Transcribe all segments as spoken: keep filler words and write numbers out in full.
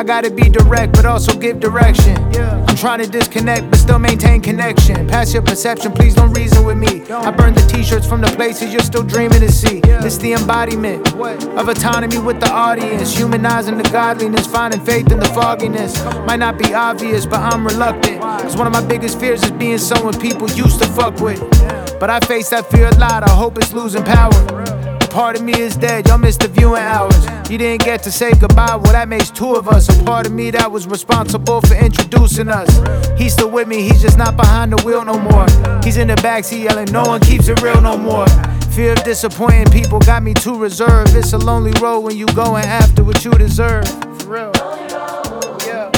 gotta be direct, but also give direction. I'm trying to disconnect, but still maintain connection. Pass your perception, please don't reason with me. I burn the t-shirts from the places you're still dreaming to see. It's the embodiment of autonomy with the audience, humanizing the godliness, finding faith in the fogginess. Might not be obvious, but I'm reluctant, cause one of my biggest fears is being someone people used to fuck with. But I face that fear a lot, I hope it's losing power. A part of me is dead, y'all missed the viewing hours. You didn't get to say goodbye, well that makes two of us. A part of me that was responsible for introducing us. He's still with me, he's just not behind the wheel no more. He's in the backseat yelling, no one keeps it real no more. Fear of disappointing people got me too reserved. It's a lonely road when you going after what you deserve. For real. Yeah.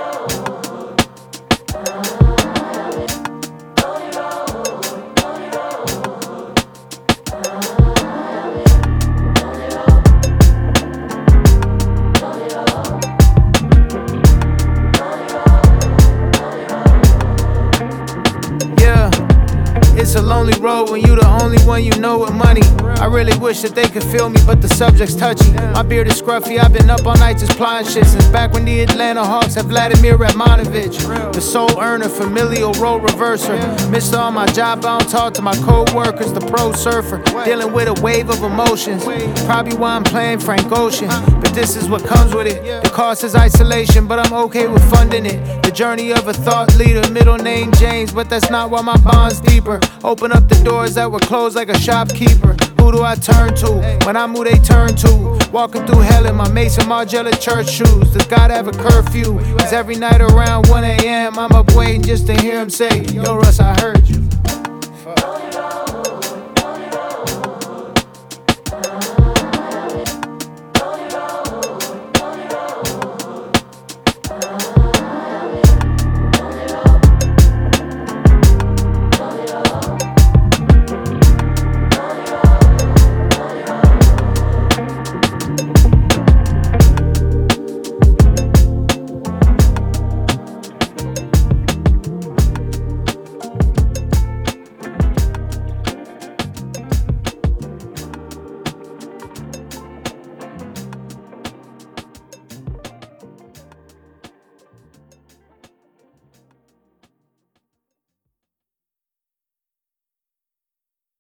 It's a lonely road when you the only one you know with money. I really wish that they could feel me, but the subject's touchy. My beard is scruffy, I've been up all night just plotting shit since back when the Atlanta Hawks had Vladimir Radmanovich. The soul earner, familial role reverser. Mister on my job, I don't talk to my co-workers. The pro surfer, dealing with a wave of emotions. Probably why I'm playing Frank Ocean, but this is what comes with it. The cost is isolation, but I'm okay with funding it. The journey of a thought leader, middle name James, but that's not why my bond's deeper. Open up the doors that were closed like a shopkeeper. Who do I turn to when I'm who they turn to? Walking through hell in my Mason Margiela church shoes. Does God have a curfew? Cause every night around one a m I'm up waiting just to hear him say, yo Russ, I heard you.